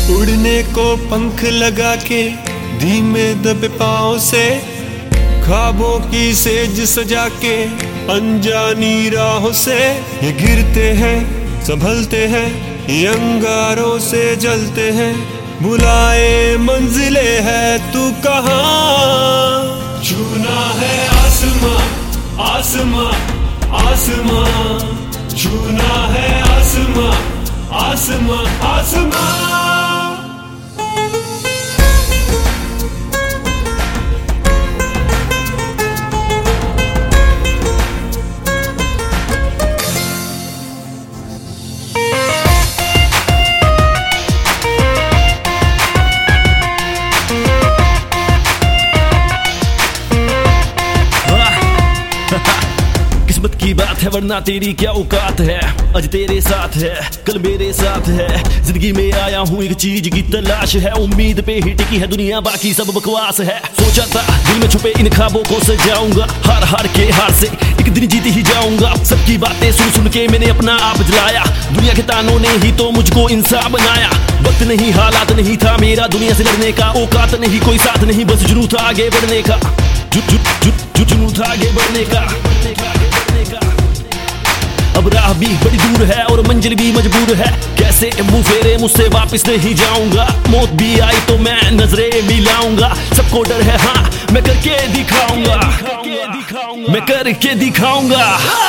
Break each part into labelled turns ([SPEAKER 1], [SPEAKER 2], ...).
[SPEAKER 1] उड़ने को पंख लगा के धीमे दबे पाँव से, ख्वाबों की सेज सजा के अनजानी राहों से, ये गिरते हैं संभलते हैं, ये अंगारों से जलते हैं, बुलाए मंजिले है तू कहाँ। छूना है आसमां आसमां आसमां, छूना है आसमां आसमां आसमां।
[SPEAKER 2] किस्मत की बात है वरना तेरी क्या औकात है, आज तेरे साथ है कल मेरे साथ है। जिंदगी में आया हूँ एक चीज की तलाश है, उम्मीद पे ही टिकी है दुनिया बाकी सब बकवास है। सोचा था दिल में छुपे इन ख्वाबों को सजाऊंगा, हार हार के हार से एक दिन जीत ही जाऊंगा। सबकी बातें सुन सुन के मैंने अपना आप जलाया, दुनिया के तानों ने ही तो मुझको इंसान बनाया। वक्त नहीं हालात नहीं था मेरा दुनिया से लड़ने का, औकात नहीं कोई साथ नहीं बस जुनून था आगे बढ़ने का, जुनून था आगे बढ़ने का। अब राह भी बड़ी दूर है और मंजिल भी मजबूर है, कैसे मुंह फेरे मुझसे वापस नहीं जाऊंगा। मौत भी आई तो मैं नजरें मिलाऊंगा, सबको डर है हाँ मैं करके दिखाऊंगा, मैं करके दिखाऊंगा।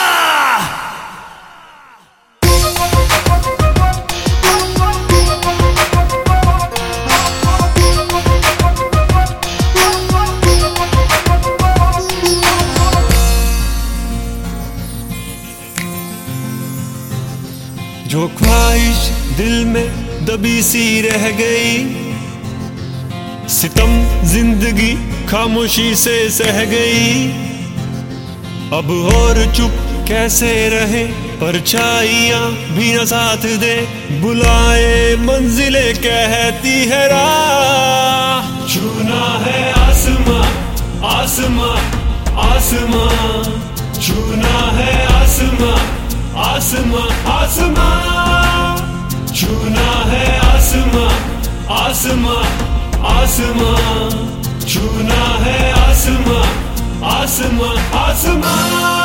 [SPEAKER 1] जो ख्वाहिश दिल में दबी सी रह गई, सितम जिंदगी खामोशी से सह गई। अब और चुप कैसे रहे परछाइयां भी न साथ दे, बुलाए मंजिले कहती है राह। छूना है आसमां आसमां आसमां, छूना है आसमां आसमां आसमां, छूना है आसमां आसमां आसमां, छूना है आसमां आसमां आसमां।